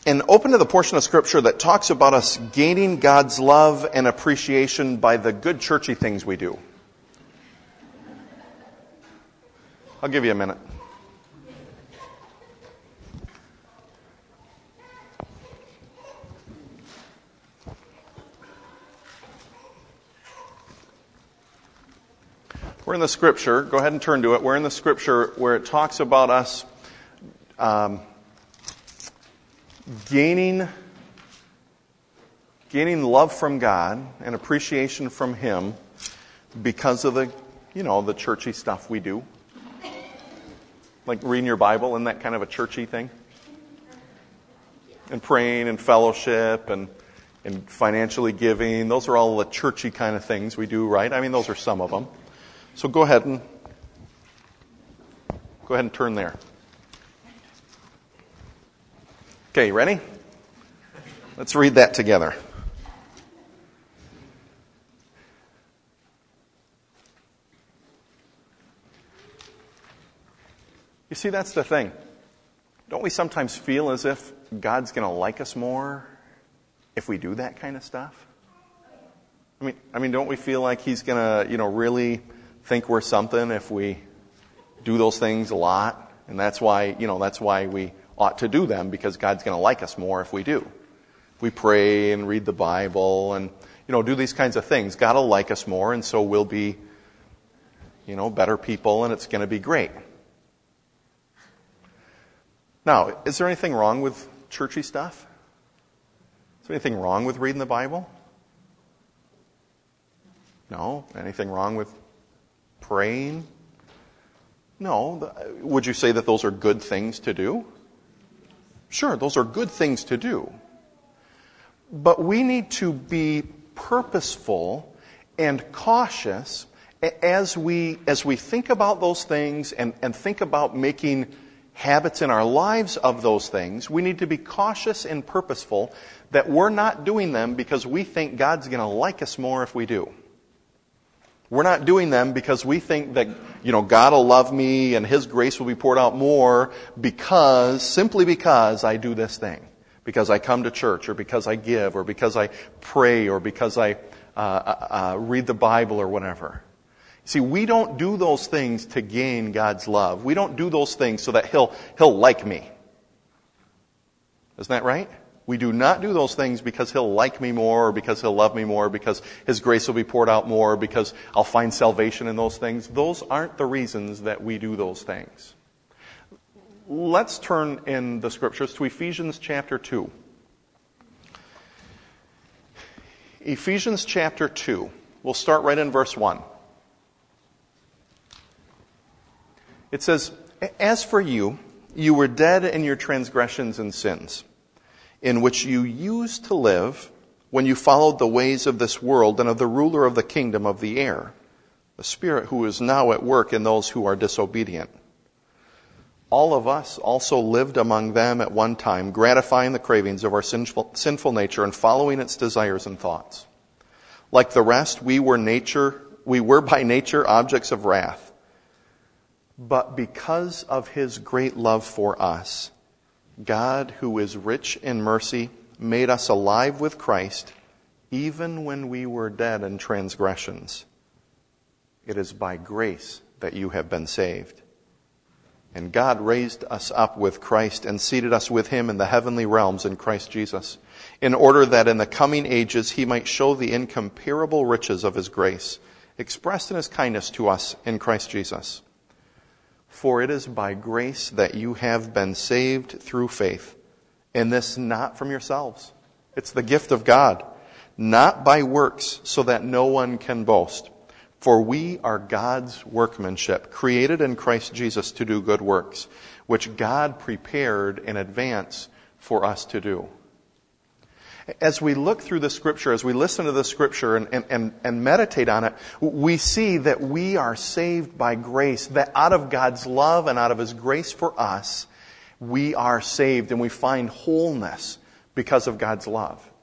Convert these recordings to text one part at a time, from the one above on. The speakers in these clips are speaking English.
And open to the portion of Scripture that talks about us gaining God's love and appreciation by the good churchy things we do. I'll give you a minute. We're in the Scripture. Go ahead and turn to it. We're in the Scripture where it talks about us gaining love from God and appreciation from Him because of the churchy stuff we do. Like reading your Bible, isn't that kind of a churchy thing? And praying and fellowship and financially giving. Those are all the churchy kind of things we do, right? I mean, those are some of them. So go ahead and turn there. Okay, ready? Let's read that together. You see, that's the thing. Don't we sometimes feel as if God's going to like us more if we do that kind of stuff? I mean, don't we feel like He's going to, really think we're something if we do those things a lot? And that's why we ought to do them, because God's going to like us more if we do. We pray and read the Bible and, do these kinds of things. God will like us more, and so we'll be, better people, and it's going to be great. Now, is there anything wrong with churchy stuff? Is there anything wrong with reading the Bible? No. Anything wrong with praying? No. Would you say that those are good things to do? Sure, those are good things to do. But we need to be purposeful and cautious as we think about those things and think about making habits in our lives of those things. We need to be cautious and purposeful that we're not doing them because we think God's going to like us more if we do. We're not doing them because we think that, God will love me and His grace will be poured out more simply because I do this thing. Because I come to church, or because I give, or because I pray, or because I read the Bible or whatever. See, we don't do those things to gain God's love. We don't do those things so that He'll like me. Isn't that right? We do not do those things because He'll like me more, or because He'll love me more, because His grace will be poured out more, because I'll find salvation in those things. Those aren't the reasons that we do those things. Let's turn in the Scriptures to Ephesians chapter 2. Ephesians chapter 2. We'll start right in verse 1. It says, "As for you, you were dead in your transgressions and sins, in which you used to live when you followed the ways of this world and of the ruler of the kingdom of the air, the Spirit who is now at work in those who are disobedient. All of us also lived among them at one time, gratifying the cravings of our sinful nature and following its desires and thoughts. Like the rest, we were by nature objects of wrath. But because of His great love for us, God, who is rich in mercy, made us alive with Christ, even when we were dead in transgressions. It is by grace that you have been saved. And God raised us up with Christ and seated us with Him in the heavenly realms in Christ Jesus, in order that in the coming ages He might show the incomparable riches of His grace, expressed in His kindness to us in Christ Jesus. For it is by grace that you have been saved through faith, and this not from yourselves. It's the gift of God, not by works, so that no one can boast. For we are God's workmanship, created in Christ Jesus to do good works, which God prepared in advance for us to do." As we look through the Scripture, as we listen to the Scripture and meditate on it, we see that we are saved by grace, that out of God's love and out of His grace for us, we are saved and we find wholeness because of God's love.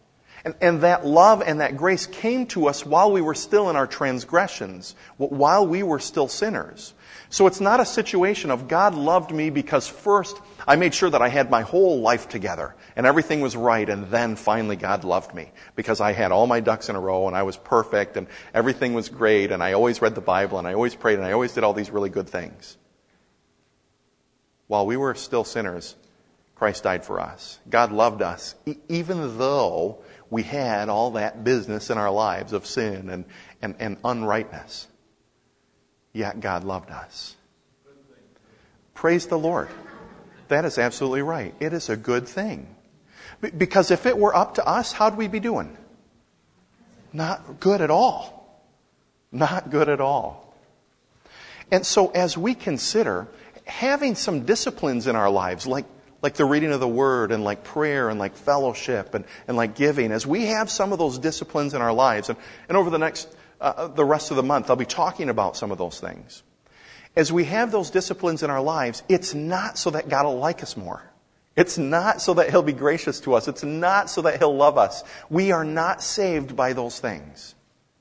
And that love and that grace came to us while we were still in our transgressions, while we were still sinners. So it's not a situation of God loved me because first I made sure that I had my whole life together and everything was right, and then finally God loved me because I had all my ducks in a row and I was perfect and everything was great and I always read the Bible and I always prayed and I always did all these really good things. While we were still sinners, Christ died for us. God loved us, even though we had all that business in our lives of sin and unrightness. Yet God loved us. Praise the Lord. That is absolutely right. It is a good thing. Because if it were up to us, how'd we be doing? Not good at all. Not good at all. And so as we consider having some disciplines in our lives, like the reading of the Word and like prayer and like fellowship and like giving, as we have some of those disciplines in our lives, and over the next, the rest of the month, I'll be talking about some of those things. As we have those disciplines in our lives, it's not so that God will like us more. It's not so that He'll be gracious to us. It's not so that He'll love us. We are not saved by those things.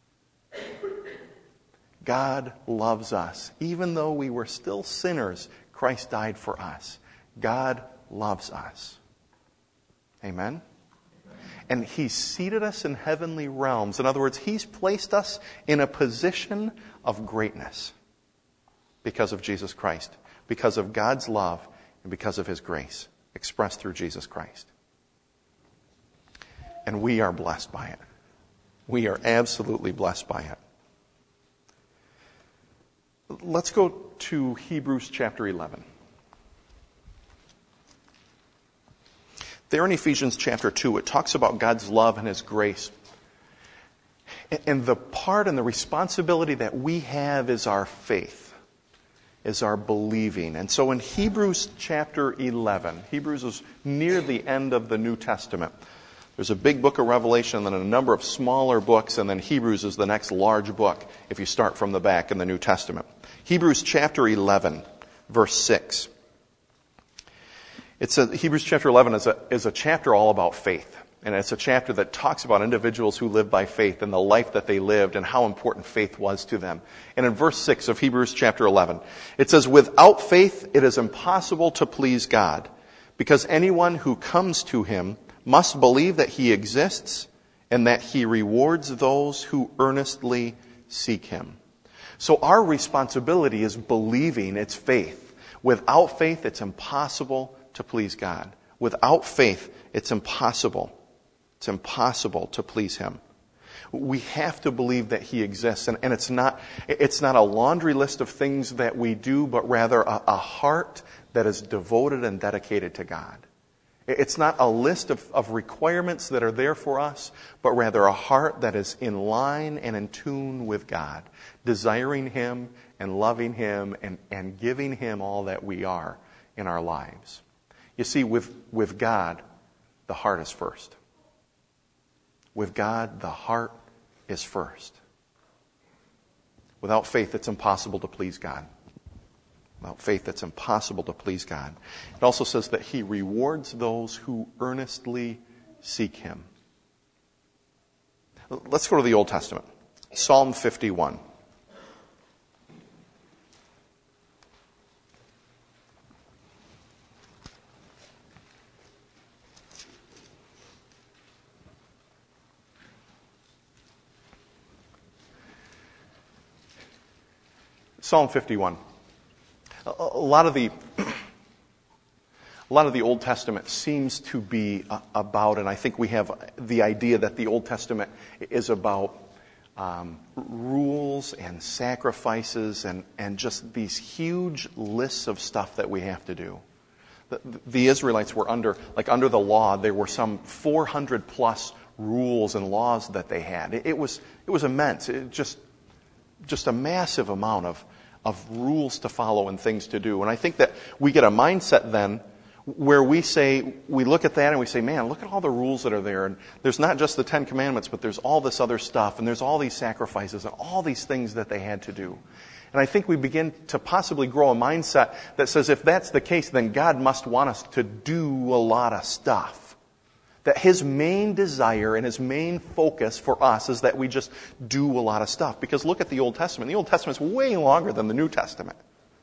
God loves us. Even though we were still sinners, Christ died for us. God loves us. Amen? And He's seated us in heavenly realms. In other words, He's placed us in a position of greatness because of Jesus Christ, because of God's love, and because of His grace expressed through Jesus Christ. And we are blessed by it. We are absolutely blessed by it. Let's go to Hebrews chapter 11. There in Ephesians chapter 2, it talks about God's love and His grace. And the part and the responsibility that we have is our faith, is our believing. And so in Hebrews chapter 11, Hebrews is near the end of the New Testament. There's a big book of Revelation and then a number of smaller books, and then Hebrews is the next large book if you start from the back in the New Testament. Hebrews chapter 11, verse 6. It says Hebrews chapter 11 is a chapter all about faith. And it's a chapter that talks about individuals who live by faith and the life that they lived and how important faith was to them. And in verse 6 of Hebrews chapter 11, it says, "Without faith it is impossible to please God, because anyone who comes to Him must believe that He exists and that He rewards those who earnestly seek Him." So our responsibility is believing, it's faith. Without faith, it's impossible to please God. Without faith, it's impossible. It's impossible to please Him. We have to believe that He exists, and it's not a laundry list of things that we do, but rather a heart that is devoted and dedicated to God. It's not a list of requirements that are there for us, but rather a heart that is in line and in tune with God, desiring Him and loving Him and giving Him all that we are in our lives. You see, with God, the heart is first. With God, the heart is first. Without faith, it's impossible to please God. Without faith, it's impossible to please God. It also says that He rewards those who earnestly seek Him. Let's go to the Old Testament. Psalm 51. Psalm 51. A lot of the Old Testament seems to be about, and I think we have the idea that the Old Testament is about rules and sacrifices and just these huge lists of stuff that we have to do. The Israelites were under the law, there were some 400 plus rules and laws that they had. It was immense. Just a massive amount of rules to follow and things to do. And I think that we get a mindset then where we look at that and we say, man, look at all the rules that are there. And there's not just the 10 Commandments, but there's all this other stuff. And there's all these sacrifices and all these things that they had to do. And I think we begin to possibly grow a mindset that says if that's the case, then God must want us to do a lot of stuff. That his main desire and his main focus for us is that we just do a lot of stuff. Because look at the Old Testament. The Old Testament is way longer than the New Testament.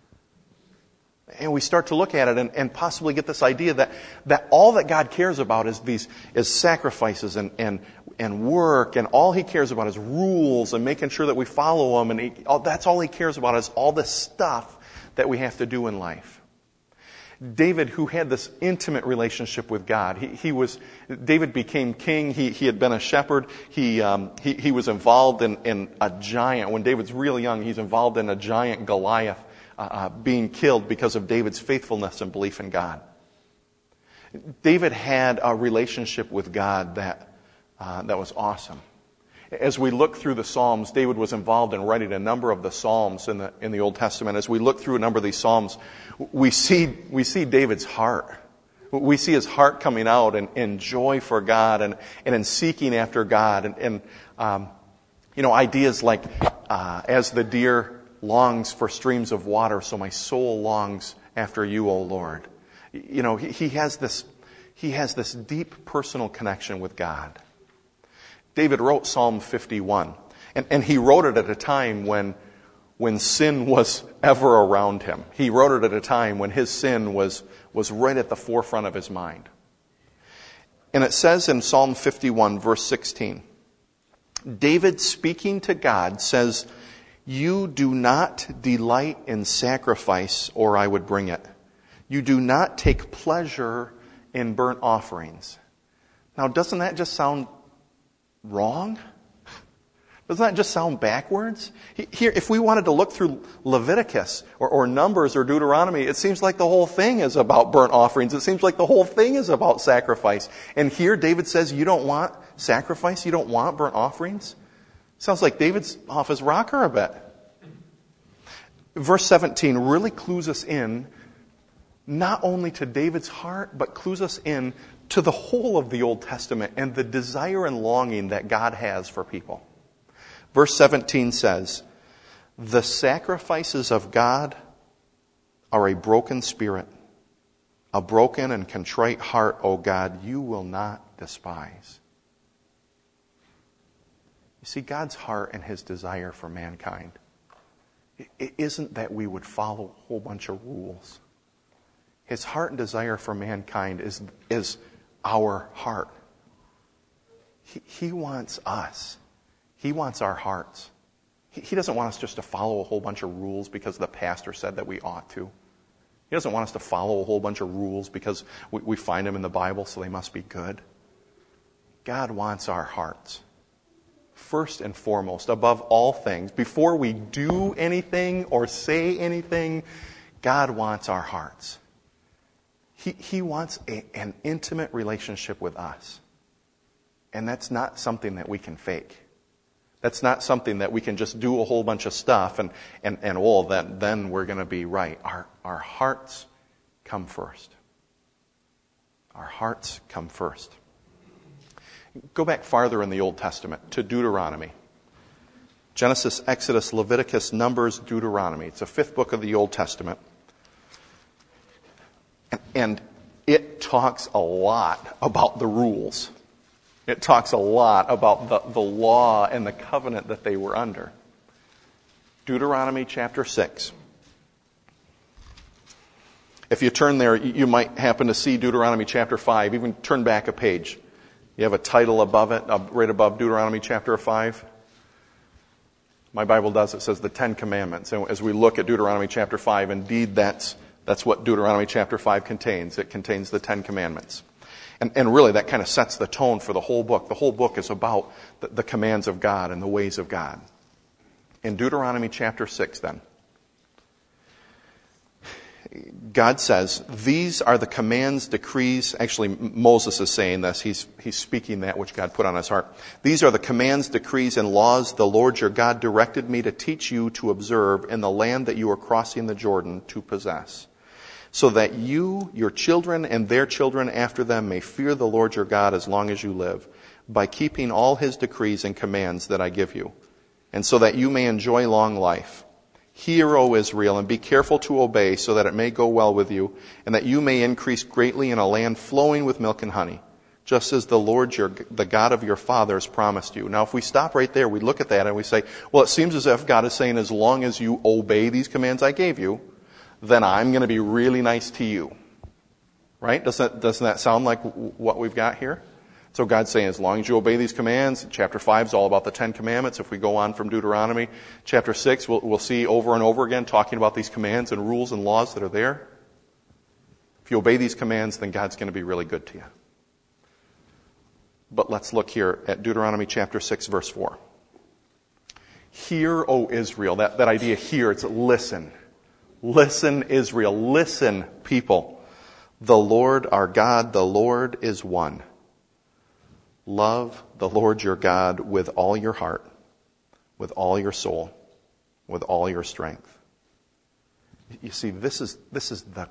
And we start to look at it and possibly get this idea that all that God cares about is sacrifices and work, and all he cares about is rules and making sure that we follow them, and that's all he cares about is all this stuff that we have to do in life. David, who had this intimate relationship with God, David became king. He had been a shepherd. He was involved in a giant. When David's really young, he's involved in a giant Goliath being killed because of David's faithfulness and belief in God. David had a relationship with God that was awesome. As we look through the Psalms, David was involved in writing a number of the Psalms in the Old Testament. As we look through a number of these Psalms, we see David's heart. We see his heart coming out in joy for God and in seeking after God. And ideas like, as the deer longs for streams of water, so my soul longs after you, O Lord. He has this deep personal connection with God. David wrote Psalm 51, and he wrote it at a time when sin was ever around him. He wrote it at a time when his sin was right at the forefront of his mind. And it says in Psalm 51, verse 16, David, speaking to God, says, "You do not delight in sacrifice, or I would bring it. You do not take pleasure in burnt offerings." Now, doesn't that just sound wrong? Doesn't that just sound backwards? Here, if we wanted to look through Leviticus or Numbers or Deuteronomy, it seems like the whole thing is about burnt offerings. It seems like the whole thing is about sacrifice. And here David says, you don't want sacrifice? You don't want burnt offerings? Sounds like David's off his rocker a bit. Verse 17 really clues us in not only to David's heart, but clues us in to the whole of the Old Testament and the desire and longing that God has for people. Verse 17 says, "The sacrifices of God are a broken spirit. A broken and contrite heart, O God, you will not despise." You see, God's heart and his desire for mankind, it isn't that we would follow a whole bunch of rules. His heart and desire for mankind is our heart. He wants us. He wants our hearts. He doesn't want us just to follow a whole bunch of rules because the pastor said that we ought to. He doesn't want us to follow a whole bunch of rules because we find them in the Bible, so they must be good. God wants our hearts. First and foremost, above all things, before we do anything or say anything, God wants our hearts. He wants an intimate relationship with us. And that's not something that we can fake. That's not something that we can just do a whole bunch of stuff and then we're going to be right. Our hearts come first. Our hearts come first. Go back farther in the Old Testament to Deuteronomy. Genesis, Exodus, Leviticus, Numbers, Deuteronomy. It's the fifth book of the Old Testament. And it talks a lot about the rules. It talks a lot about the law and the covenant that they were under. Deuteronomy chapter 6. If you turn there, you might happen to see Deuteronomy chapter 5. Even turn back a page. You have a title above it, right above Deuteronomy chapter 5. My Bible does. It says the Ten Commandments. And as we look at Deuteronomy chapter 5, indeed that's what Deuteronomy chapter 5 contains. It contains the Ten Commandments. And really that kind of sets the tone for the whole book. The whole book is about the commands of God and the ways of God. In Deuteronomy chapter 6 then, God says, these are the commands, decrees. Actually, Moses is saying this. He's speaking that which God put on his heart. These are the commands, decrees, and laws the Lord your God directed me to teach you to observe in the land that you are crossing the Jordan to possess, so that you, your children, and their children after them may fear the Lord your God as long as you live, by keeping all his decrees and commands that I give you, and so that you may enjoy long life. Hear, O Israel, and be careful to obey, so that it may go well with you, and that you may increase greatly in a land flowing with milk and honey, just as the Lord, the God of your fathers, promised you. Now, if we stop right there, we look at that and we say, well, it seems as if God is saying, as long as you obey these commands I gave you, then I'm going to be really nice to you. Right? Doesn't that sound like what we've got here? So God's saying, as long as you obey these commands, chapter 5 is all about the 10 commandments. If we go on from Deuteronomy, chapter 6, we'll see over and over again talking about these commands and rules and laws that are there. If you obey these commands, then God's going to be really good to you. But let's look here at Deuteronomy chapter 6, verse 4. Hear, O Israel. That idea here, it's listen. Listen, Israel. Listen, people. The Lord our God, the Lord is one. Love the Lord your God with all your heart, with all your soul, with all your strength. You see, this is the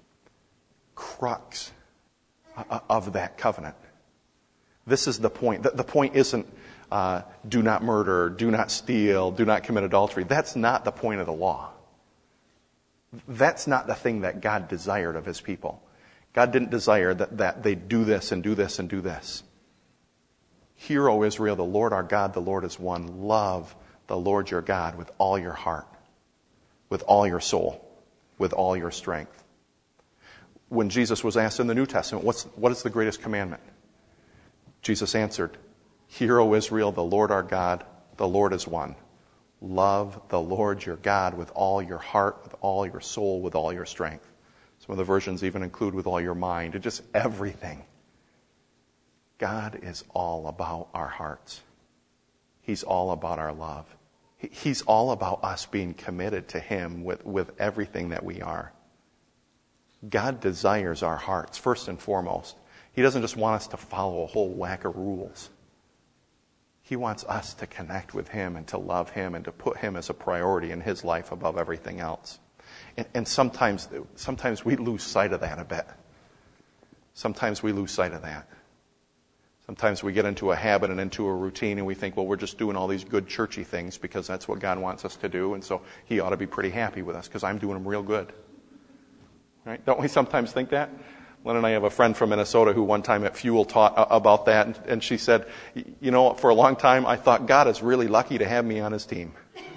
crux of that covenant. This is the point. The point isn't do not murder, do not steal, do not commit adultery. That's not the point of the law. That's not the thing that God desired of his people. God didn't desire that they do this and do this and do this. Hear, O Israel, the Lord our God, the Lord is one. Love the Lord your God with all your heart, with all your soul, with all your strength. When Jesus was asked in the New Testament, what is the greatest commandment? Jesus answered, Hear, O Israel, the Lord our God, the Lord is one. Love the Lord your God with all your heart, with all your soul, with all your strength. Some of the versions even include with all your mind, and just everything. God is all about our hearts. He's all about our love. He's all about us being committed to him with everything that we are. God desires our hearts, first and foremost. He doesn't just want us to follow a whole whack of rules. He wants us to connect with him and to love him and to put him as a priority in his life above everything else. And sometimes we lose sight of that a bit. Sometimes we lose sight of that. Sometimes we get into a habit and into a routine and we think, well, we're just doing all these good churchy things because that's what God wants us to do, and so he ought to be pretty happy with us because I'm doing them real good. Right? Don't we sometimes think that? Lynn and I have a friend from Minnesota who one time at Fuel taught about that, and she said, you know, for a long time I thought God is really lucky to have me on his team.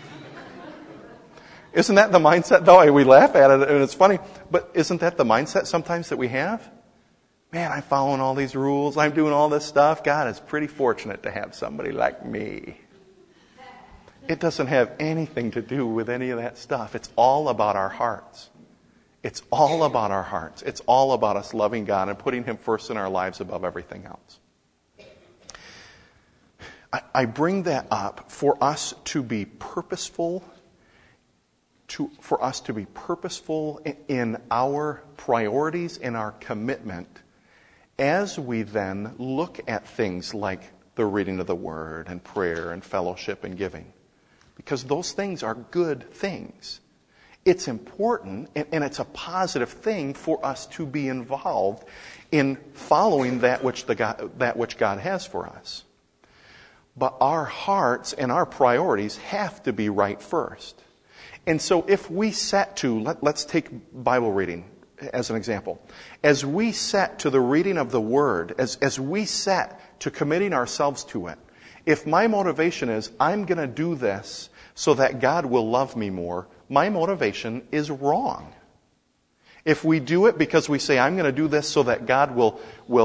Isn't that the mindset, though? We laugh at it and it's funny, but isn't that the mindset sometimes that we have? Man, I'm following all these rules. I'm doing all this stuff. God is pretty fortunate to have somebody like me. It doesn't have anything to do with any of that stuff. It's all about our hearts. It's all about our hearts. It's all about us loving God and putting him first in our lives above everything else. I bring that up for us to be purposeful, in our priorities, in our commitment, as we then look at things like the reading of the Word and prayer and fellowship and giving. Because those things are good things. It's important and it's a positive thing for us to be involved in following that which God has for us. But our hearts and our priorities have to be right first. And so if we set to, let's take Bible reading as an example. As we set to the reading of the Word, as we set to committing ourselves to it, if my motivation is, I'm going to do this so that God will love me more, my motivation is wrong. If we do it because we say, I'm going to do this so that God will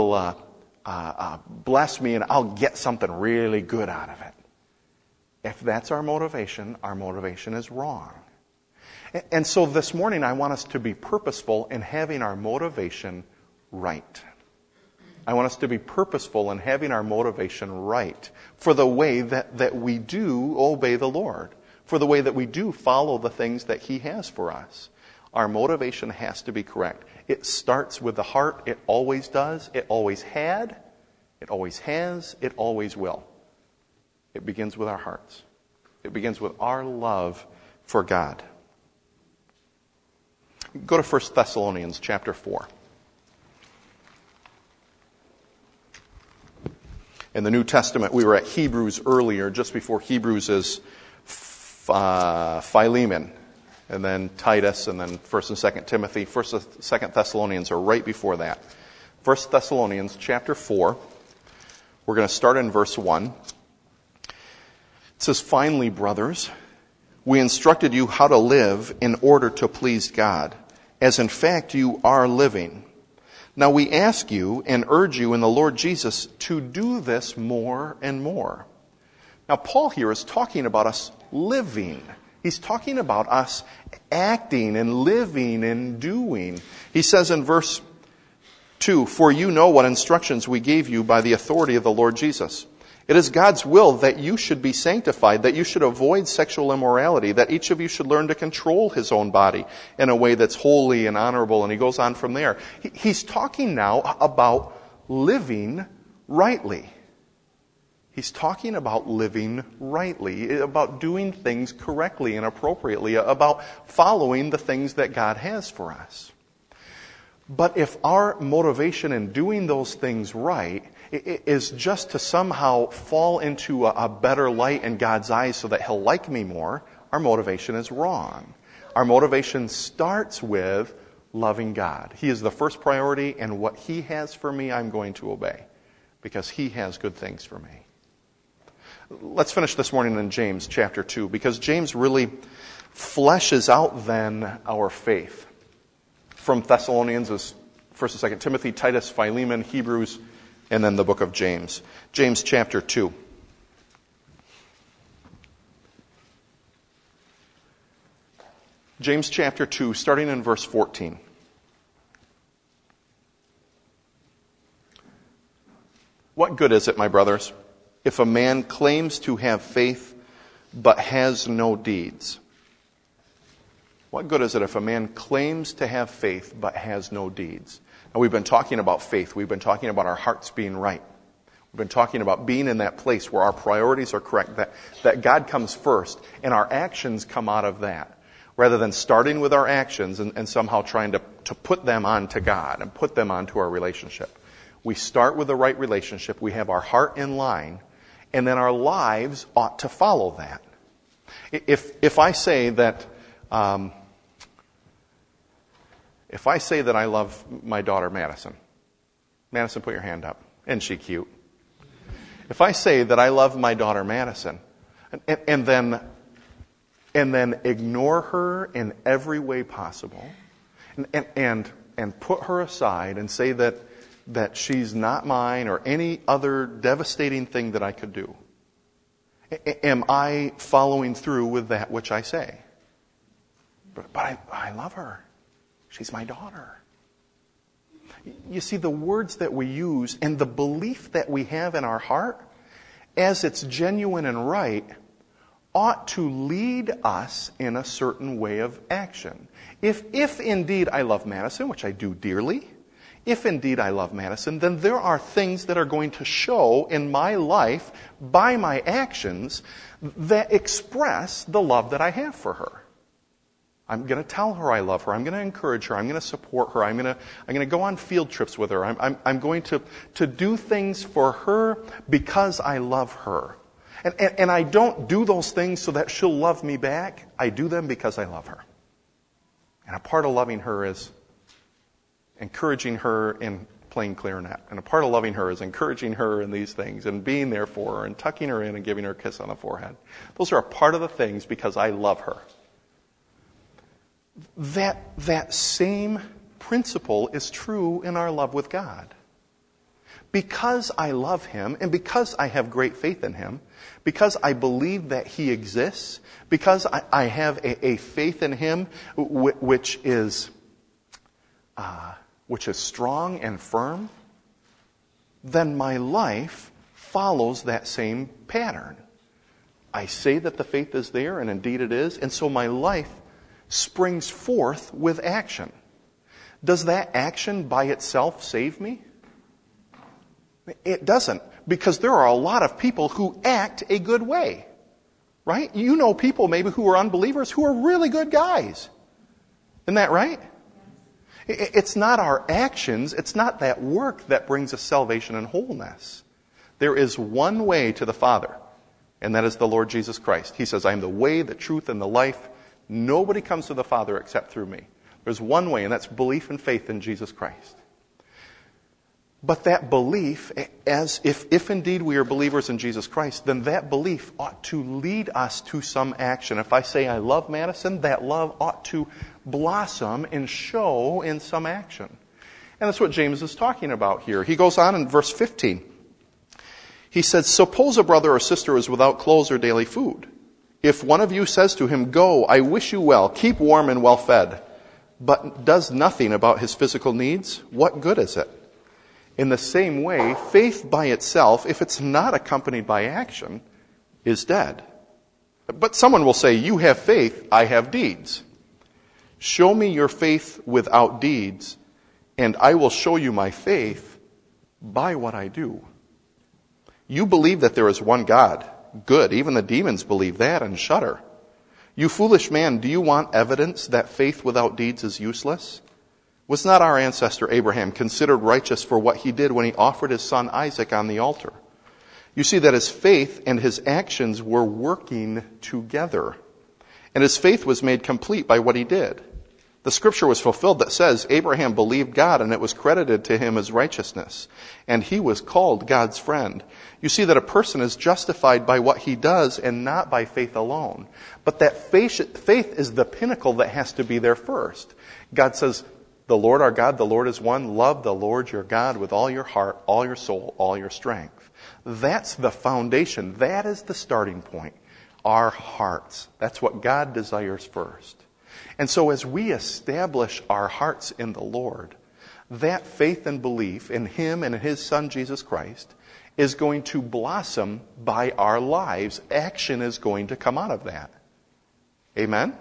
bless me and I'll get something really good out of it. If that's our motivation is wrong. And so this morning I want us to be purposeful in having our motivation right. I want us to be purposeful in having our motivation right for the way that we do obey the Lord, for the way that we do follow the things that he has for us. Our motivation has to be correct. It starts with the heart. It always does. It always had. It always has. It always will. It begins with our hearts. It begins with our love for God. Go to 1 Thessalonians chapter 4. In the New Testament, we were at Hebrews earlier. Just before Hebrews is Philemon, and then Titus, and then 1 and 2 Timothy. 1 and 2 Thessalonians are right before that. 1 Thessalonians chapter 4. We're going to start in verse 1. It says, "Finally, brothers, we instructed you how to live in order to please God, as in fact you are living. Now we ask you and urge you in the Lord Jesus to do this more and more." Now Paul here is talking about us living. He's talking about us acting and living and doing. He says in verse 2, "For you know what instructions we gave you by the authority of the Lord Jesus. It is God's will that you should be sanctified, that you should avoid sexual immorality, that each of you should learn to control his own body in a way that's holy and honorable." And he goes on from there. He's talking now about living rightly. He's talking about living rightly, about doing things correctly and appropriately, about following the things that God has for us. But if our motivation in doing those things right is just to somehow fall into a better light in God's eyes so that He'll like me more, our motivation is wrong. Our motivation starts with loving God. He is the first priority, and what He has for me, I'm going to obey, because He has good things for me. Let's finish this morning in James chapter 2, because James really fleshes out then our faith. From Thessalonians is 1st and 2nd Timothy, Titus, Philemon, Hebrews, and then the book of James. James chapter 2. James chapter 2, starting in verse 14. "What good is it, my brothers, if a man claims to have faith but has no deeds?" What good is it if a man claims to have faith but has no deeds? Now, we've been talking about faith. We've been talking about our hearts being right. We've been talking about being in that place where our priorities are correct, that God comes first, and our actions come out of that, rather than starting with our actions and somehow trying to put them onto God and put them onto our relationship. We start with the right relationship. We have our heart in line, and then our lives ought to follow that. If I say that... If I say that I love my daughter, Madison, put your hand up. Isn't she cute? If I say that I love my daughter, Madison, and then ignore her in every way possible, and put her aside and say that she's not mine or any other devastating thing that I could do, am I following through with that which I say? But I love her. She's my daughter. You see, the words that we use and the belief that we have in our heart, as it's genuine and right, ought to lead us in a certain way of action. If indeed I love Madison, which I do dearly, if indeed I love Madison, then there are things that are going to show in my life by my actions that express the love that I have for her. I'm going to tell her I love her. I'm going to encourage her. I'm going to support her. I'm going to go on field trips with her. I'm going to do things for her because I love her. And I don't do those things so that she'll love me back. I do them because I love her. And a part of loving her is encouraging her in playing clarinet. And a part of loving her is encouraging her in these things and being there for her and tucking her in and giving her a kiss on the forehead. Those are a part of the things because I love her. That same principle is true in our love with God. Because I love Him and because I have great faith in Him, because I believe that He exists, because I have a faith in Him which is strong and firm, then my life follows that same pattern. I say that the faith is there, and indeed it is, and so my life springs forth with action. Does that action by itself save me? It doesn't, because there are a lot of people who act a good way, right? You know people maybe who are unbelievers who are really good guys. Isn't that right? It's not our actions, it's not that work that brings us salvation and wholeness. There is one way to the Father, and that is the Lord Jesus Christ. He says, I am the way, the truth, and the life. Nobody comes to the Father except through me. There's one way, and that's belief and faith in Jesus Christ. But that belief, as if indeed we are believers in Jesus Christ, then that belief ought to lead us to some action. If I say I love Madison, that love ought to blossom and show in some action. And that's what James is talking about here. He goes on in verse 15. He says, suppose a brother or sister is without clothes or daily food. If one of you says to him, go, I wish you well, keep warm and well fed, but does nothing about his physical needs, what good is it? In the same way, faith by itself, if it's not accompanied by action, is dead. But someone will say, you have faith, I have deeds. Show me your faith without deeds, and I will show you my faith by what I do. You believe that there is one God. Good, even the demons believe that and shudder. You foolish man, do you want evidence that faith without deeds is useless? Was not our ancestor Abraham considered righteous for what he did when he offered his son Isaac on the altar? You see that his faith and his actions were working together, and his faith was made complete by what he did. The scripture was fulfilled that says, Abraham believed God and it was credited to him as righteousness, and he was called God's friend. You see that a person is justified by what he does and not by faith alone. But that faith is the pinnacle that has to be there first. God says, the Lord our God, the Lord is one. Love the Lord your God with all your heart, all your soul, all your strength. That's the foundation. That is the starting point. Our hearts. That's what God desires first. And so as we establish our hearts in the Lord, that faith and belief in Him and in His Son, Jesus Christ, is going to blossom by our lives. Action is going to come out of that. Amen?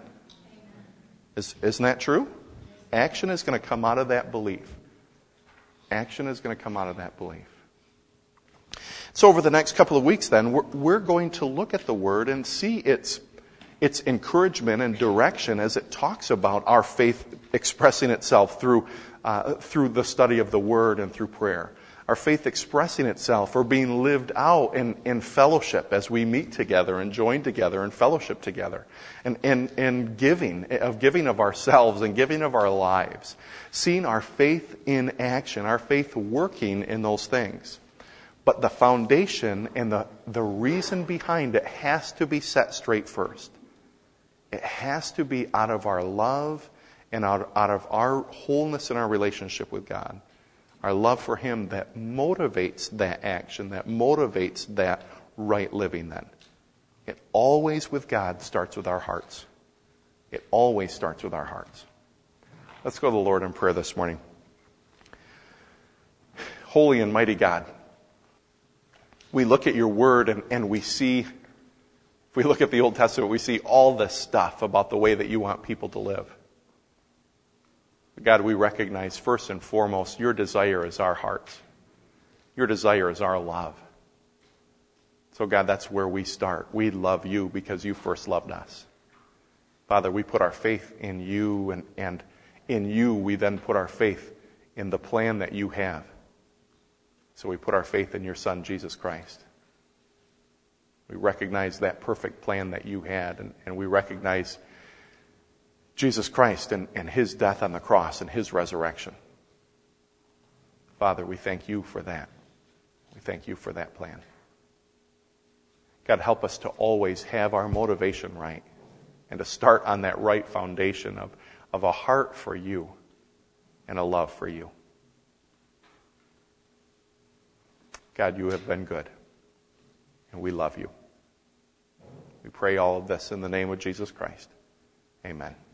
Isn't that true? Action is going to come out of that belief. Action is going to come out of that belief. So over the next couple of weeks then, we're going to look at the Word and see its encouragement and direction as it talks about our faith expressing itself through the study of the Word and through prayer. Our faith expressing itself or being lived out in fellowship as we meet together and join together and fellowship together. And giving of ourselves and giving of our lives. Seeing our faith in action, our faith working in those things. But the foundation and the reason behind it has to be set straight first. It has to be out of our love and out of our wholeness in our relationship with God. Our love for Him that motivates that action, that motivates that right living then. It always with God starts with our hearts. It always starts with our hearts. Let's go to the Lord in prayer this morning. Holy and mighty God, we look at your word and we see, if we look at the Old Testament, we see all this stuff about the way that you want people to live. God, we recognize first and foremost your desire is our hearts. Your desire is our love. So God, that's where we start. We love you because you first loved us. Father, we put our faith in you, and in you we then put our faith in the plan that you have. So we put our faith in your Son, Jesus Christ. We recognize that perfect plan that you had, and we recognize Jesus Christ and His death on the cross and His resurrection. Father, we thank you for that. We thank you for that plan. God, help us to always have our motivation right and to start on that right foundation of a heart for you and a love for you. God, you have been good, and we love you. We pray all of this in the name of Jesus Christ. Amen.